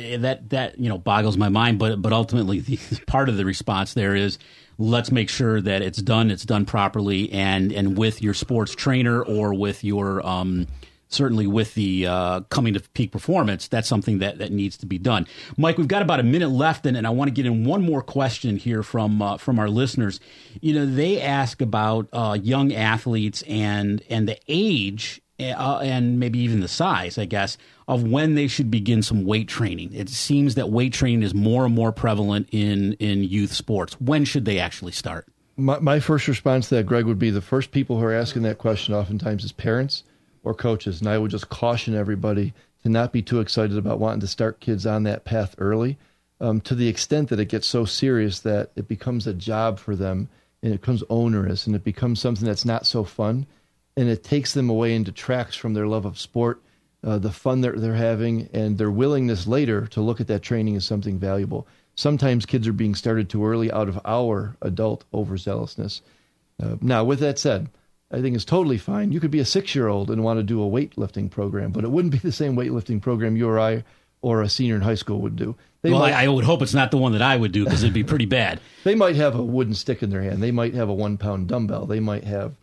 that boggles my mind, but ultimately the part of the response there is let's make sure that it's done properly, and with your sports trainer or with your certainly with the coming to peak performance, that's something that needs to be done. Mike, we've got about a minute left, and I want to get in one more question here from our listeners. They ask about young athletes and the age and maybe even the size, I guess, of when they should begin some weight training. It seems that weight training is more and more prevalent in youth sports. When should they actually start? My first response to that, Greg, would be the first people who are asking that question oftentimes is parents or coaches. And I would just caution everybody to not be too excited about wanting to start kids on that path early, to the extent that it gets so serious that it becomes a job for them and it becomes onerous and it becomes something that's not so fun. And it takes them away and detracts from their love of sport, the fun that they're having, and their willingness later to look at that training as something valuable. Sometimes kids are being started too early out of our adult overzealousness. Now, with that said, I think it's totally fine. You could be a 6-year-old and want to do a weightlifting program, but it wouldn't be the same weightlifting program you or I or a senior in high school would do. I would hope it's not the one that I would do because it'd be pretty bad. They might have a wooden stick in their hand. They might have a 1-pound dumbbell. They might have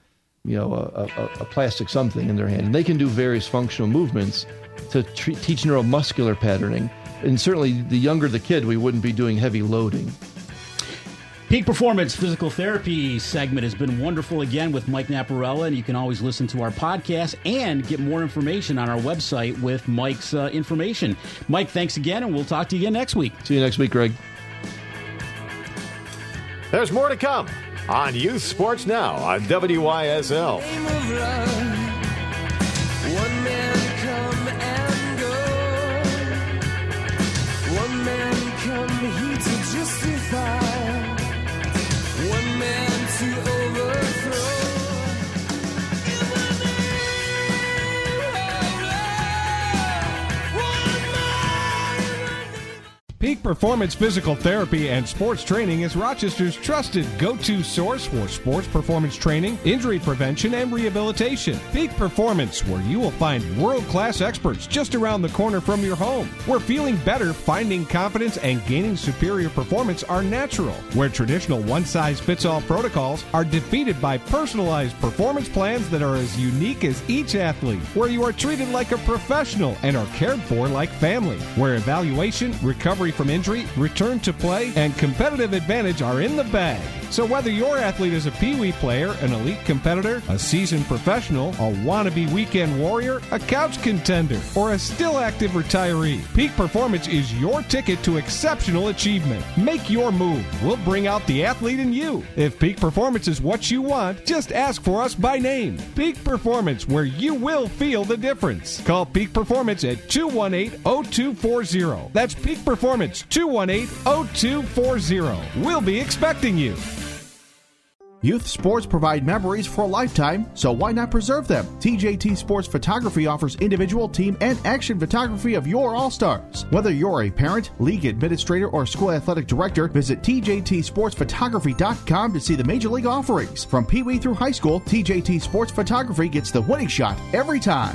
a plastic something in their hand. And they can do various functional movements to teach neuromuscular patterning. And certainly the younger the kid, we wouldn't be doing heavy loading. Peak Performance Physical Therapy segment has been wonderful again with Mike Naparella, and you can always listen to our podcast and get more information on our website with Mike's information. Mike, thanks again, and we'll talk to you again next week. See you next week, Greg. There's more to come on Youth Sports Now on WYSL. One man come and go. One man come here to justify. One man to overthrow. Peak Performance Physical Therapy and Sports Training is Rochester's trusted go-to source for sports performance training, injury prevention, and rehabilitation. Peak Performance, where you will find world-class experts just around the corner from your home. Where feeling better, finding confidence, and gaining superior performance are natural. Where traditional one-size-fits-all protocols are defeated by personalized performance plans that are as unique as each athlete. Where you are treated like a professional and are cared for like family. Where evaluation, recovery from injury, return to play, and competitive advantage are in the bag. So whether your athlete is a Pee-wee player, an elite competitor, a seasoned professional, a wannabe weekend warrior, a couch contender, or a still active retiree, Peak Performance is your ticket to exceptional achievement. Make your move. We'll bring out the athlete in you. If Peak Performance is what you want, just ask for us by name. Peak Performance, where you will feel the difference. Call Peak Performance at 218-0240. That's Peak Performance, 218-0240. We'll be expecting you. Youth sports provide memories for a lifetime, so why not preserve them? TJT Sports Photography offers individual, team, and action photography of your All-Stars. Whether you're a parent, league administrator, or school athletic director, visit TJTSportsPhotography.com to see the major league offerings. From Pee Wee through high school, TJT Sports Photography gets the winning shot every time.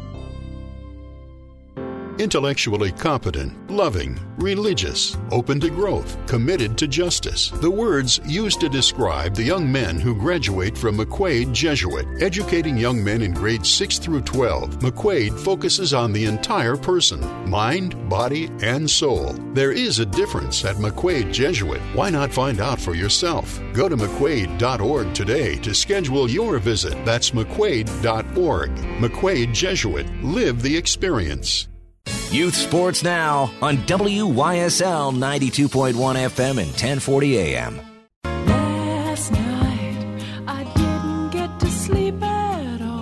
Intellectually competent, loving, religious, open to growth, committed to justice. The words used to describe the young men who graduate from McQuaid Jesuit. Educating young men in grades 6 through 12, McQuaid focuses on the entire person, mind, body, and soul. There is a difference at McQuaid Jesuit. Why not find out for yourself? Go to McQuaid.org today to schedule your visit. That's McQuaid.org. McQuaid Jesuit. Live the experience. Youth Sports Now on WYSL 92.1 FM and 1040 AM. Last night, I didn't get to sleep at all.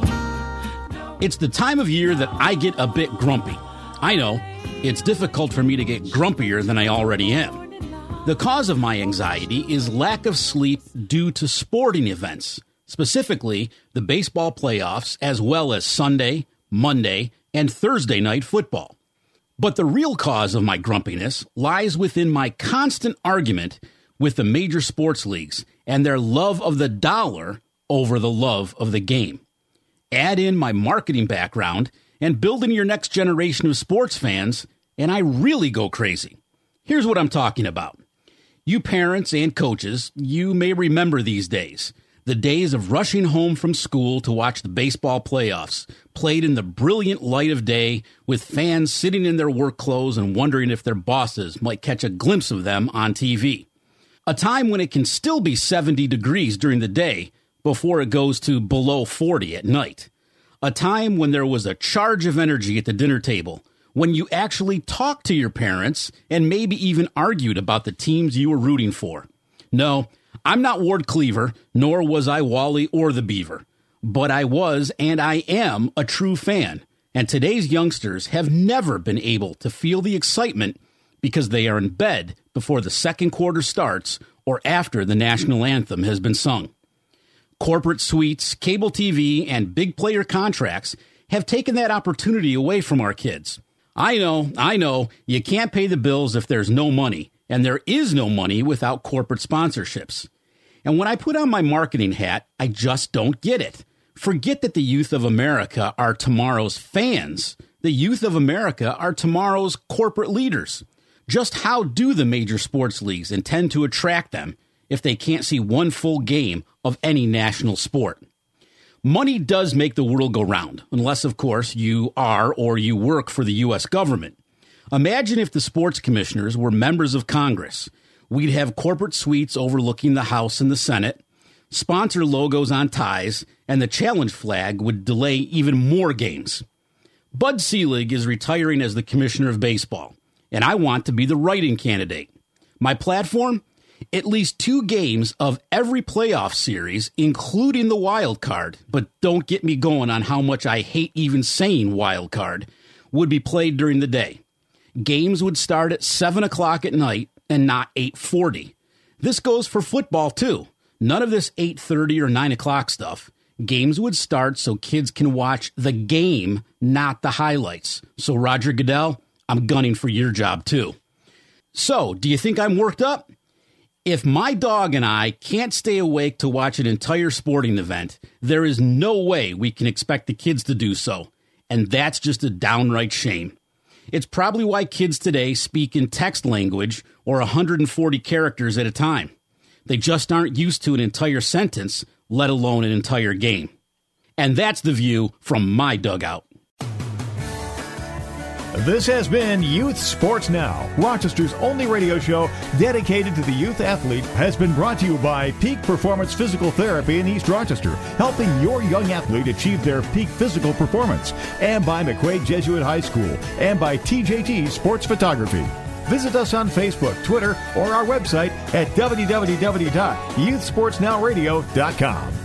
It's the time of year that I get a bit grumpy. I know, it's difficult for me to get grumpier than I already am. The cause of my anxiety is lack of sleep due to sporting events, specifically the baseball playoffs, as well as Sunday, Monday, and Thursday night football. But the real cause of my grumpiness lies within my constant argument with the major sports leagues and their love of the dollar over the love of the game. Add in my marketing background and building your next generation of sports fans, and I really go crazy. Here's what I'm talking about. You parents and coaches, you may remember these days. The days of rushing home from school to watch the baseball playoffs, played in the brilliant light of day, with fans sitting in their work clothes and wondering if their bosses might catch a glimpse of them on TV. A time when it can still be 70 degrees during the day before it goes to below 40 at night. A time when there was a charge of energy at the dinner table, when you actually talked to your parents and maybe even argued about the teams you were rooting for. No, I'm not Ward Cleaver, nor was I Wally or the Beaver, but I was and I am a true fan, and today's youngsters have never been able to feel the excitement because they are in bed before the second quarter starts or after the national anthem has been sung. Corporate suites, cable TV, and big player contracts have taken that opportunity away from our kids. I know, you can't pay the bills if there's no money, and there is no money without corporate sponsorships. And when I put on my marketing hat, I just don't get it. Forget that the youth of America are tomorrow's fans. The youth of America are tomorrow's corporate leaders. Just how do the major sports leagues intend to attract them if they can't see one full game of any national sport? Money does make the world go round, unless, of course, you are or you work for the U.S. government. Imagine if the sports commissioners were members of Congress. We'd have corporate suites overlooking the House and the Senate, sponsor logos on ties, and the challenge flag would delay even more games. Bud Selig is retiring as the commissioner of baseball, and I want to be the write-in candidate. My platform? At least 2 games of every playoff series, including the wild card, but don't get me going on how much I hate even saying wild card, would be played during the day. Games would start at 7 o'clock at night and not 8:40. This goes for football, too. None of this 8:30 or 9 o'clock stuff. Games would start so kids can watch the game, not the highlights. So, Roger Goodell, I'm gunning for your job, too. So, do you think I'm worked up? If my dog and I can't stay awake to watch an entire sporting event, there is no way we can expect the kids to do so. And that's just a downright shame. It's probably why kids today speak in text language or 140 characters at a time. They just aren't used to an entire sentence, let alone an entire game. And that's the view from my dugout. This has been Youth Sports Now, Rochester's only radio show dedicated to the youth athlete, has been brought to you by Peak Performance Physical Therapy in East Rochester, helping your young athlete achieve their peak physical performance, and by McQuaid Jesuit High School, and by TJT Sports Photography. Visit us on Facebook, Twitter, or our website at www.youthsportsnowradio.com.